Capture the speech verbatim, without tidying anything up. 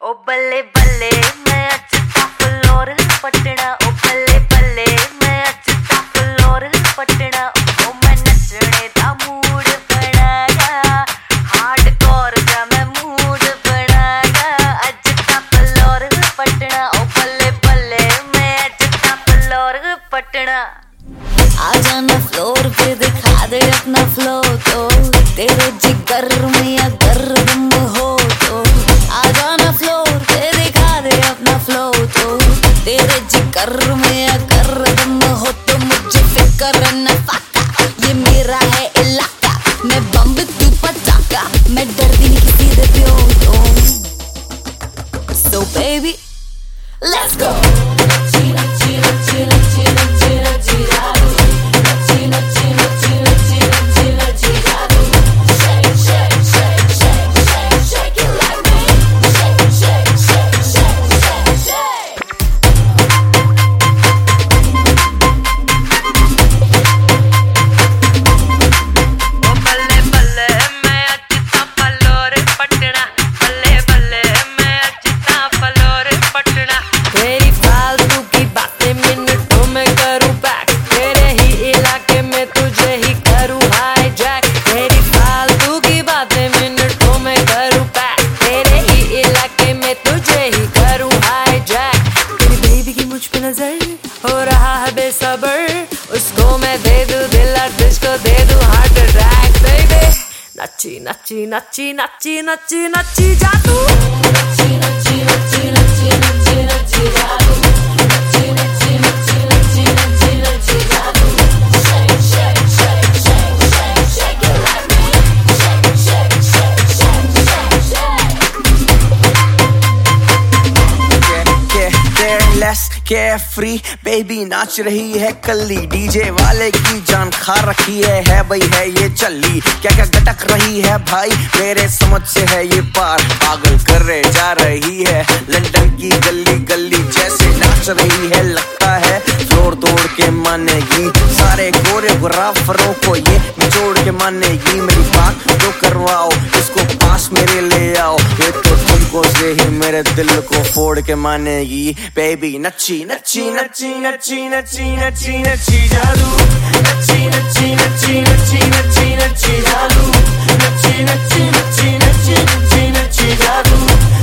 ओ बल्ले बल्ले मैं अचता फ्लोर पटना, ओ बल्ले बल्ले मैं अचता फ्लोर पटना। ओ मैं नचने दा मूड बनाया, हार्डकोर दा मैं मूड बनाया। अचता फ्लोर पटना, ओ बल्ले बल्ले मैं अचता फ्लोर पटना। आ जाना फ्लोर पे दिखा दे अपना फ्लो, तो तेरे जिगर में अगर दम हो तो आ जाना फ्लोर पे दिखा दे अपना फ्लो, तो तेरे जिगर में अगर दम हो तो मुझे फिक्र न फाका, ये मेरा है इलाका, मैं बम तू पटाखा, मैं डरती नहीं किसी से प्यो तो। So baby let's go। हो रहा है बेसबर, उसको मैं दे दूं दिल और तुझको दे दूं हार्ट अटैक बेबी। नच्ची नच्ची नच्ची नच्ची नच्ची नच्ची जा तू, नच्ची नच्ची नच्ची नच्ची नच्ची नच्ची जा तू, नच्ची नच्ची नच्ची नच्ची नच्ची नच्ची जा तू। Shake shake shake shake shake shake it like me, shake shake shake shake shake shake। Yeah yeah careless carefree baby नाच रही है कल्ली, डीजे वाले की जान खा रखी है है भाई है ये चल्ली। क्या क्या गटक रही है भाई मेरे समझ से है ये पार, पागल करे जा रही है लंदन की गली गली, जैसे नाच रही है लगता है फ्लोर तोड़ के मानेगी, सारे कोरियोग्राफरों को ये निचोड़ के मानेगी। मेरी बात तो करवाओ, इसको पास मेरे ले आओ, ये तो तुमको से ही मेरे दिल को फोड़ के मानेगी बेबी। नच्ची नच्ची नच्ची नच्ची नच्ची नच्ची नच्ची जादू, नच्ची नच्ची नच्ची नच्ची नच्ची नच्ची जादू, नच्ची नच्ची नच्ची नच्ची नच्ची नच्ची जादू।